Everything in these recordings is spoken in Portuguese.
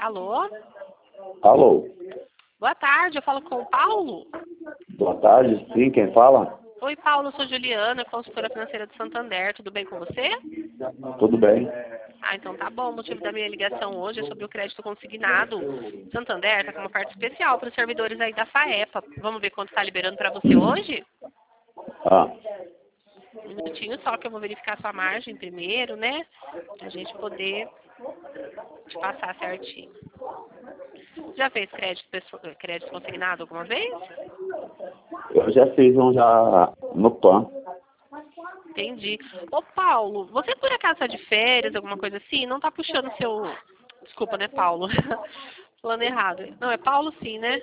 Alô? Alô, Boa tarde, eu falo com o Paulo. boa tarde, sim, quem fala? Oi, Paulo, eu sou Juliana, consultora financeira do Santander. Tudo bem com você? Tudo bem? Ah, então tá bom. O motivo da minha ligação hoje é sobre o crédito consignado. Santander está com uma parte especial para os servidores aí da FAEPA. Vamos ver quanto está liberando para você hoje? Ah, Um minutinho só que eu vou verificar sua margem primeiro, né? Pra gente poder te passar certinho. Já fez crédito consignado alguma vez? eu já fiz um já no PAN. Entendi. Ô, Paulo, você por acaso tá de férias, alguma coisa assim? Não tá puxando seu... Desculpa, né, Paulo? Falando errado. Não, é Paulo sim, né?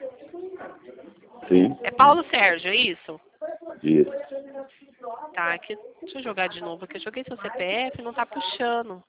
Sim, É Paulo Sérgio, é isso? isso. Tá, aqui, deixa eu jogar de novo, aqui eu joguei seu CPF e não tá puxando.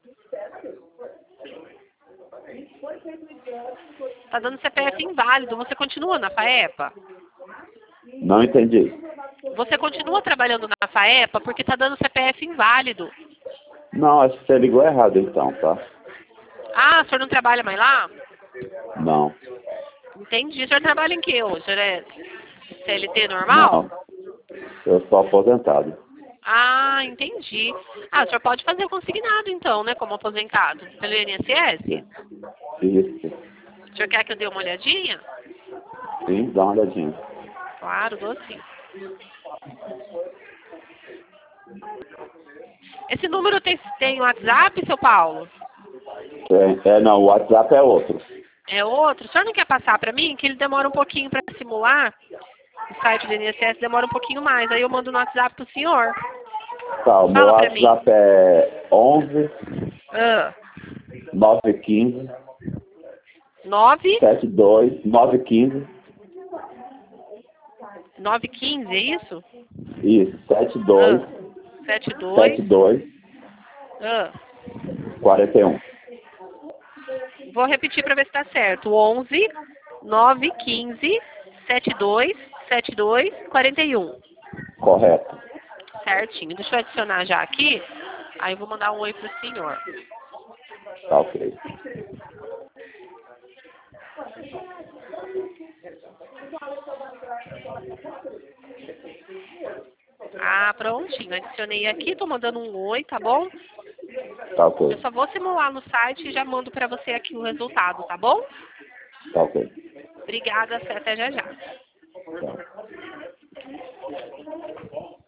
Tá dando CPF inválido. Você continua na FAEPA? Não entendi. Você continua trabalhando na FAEPA porque tá dando CPF inválido. Não, acho que você ligou errado então, tá? Ah, o senhor não trabalha mais lá? Não, Entendi. O senhor trabalha em que hoje? O senhor é CLT normal? não, eu sou aposentado. Ah, entendi. Ah, o senhor pode fazer o consignado então, né, como aposentado, pelo INSS? Isso, O senhor quer que eu dê uma olhadinha? sim, dá uma olhadinha. Claro, dou sim. Esse número tem WhatsApp, seu Paulo? Não, o WhatsApp é outro. É outro? O senhor não quer passar para mim? Que ele demora um pouquinho para simular. O site do INSS demora um pouquinho mais. Aí eu mando no WhatsApp pro senhor. Tá, o meu Fala para mim. WhatsApp é 11 Ah, 915 9 72 915 915, é isso? isso, 72 72. 72 Ah, 41. vou repetir para ver se tá certo. 11 915 72 72 41. Correto. Certinho. Deixa eu adicionar já aqui. Aí eu vou mandar um oi pro senhor. Tá ok. Ah, prontinho. Adicionei aqui, tô mandando um oi, tá bom? Tá ok. Eu só vou simular no site e já mando pra você aqui o resultado, tá bom? Tá ok. Obrigada, até já já.